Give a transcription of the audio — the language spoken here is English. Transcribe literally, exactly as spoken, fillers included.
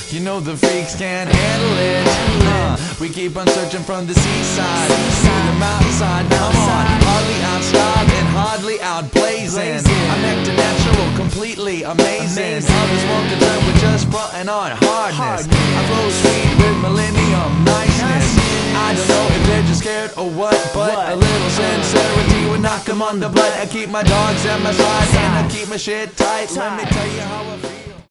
You know the freaks can't handle it. uh, We keep on searching from the seaside to the mountainside. Come on, hardly outstyled and hardly outblazing. I'm acting natural, completely amazing. Others won't concern with just fronting on hardness. I flow sweet with millennium niceness. I don't know if they're just scared or what, but a little sincerity would knock them on the butt. I keep my dogs at my side and I keep my shit tight. Let me tell you how I feel.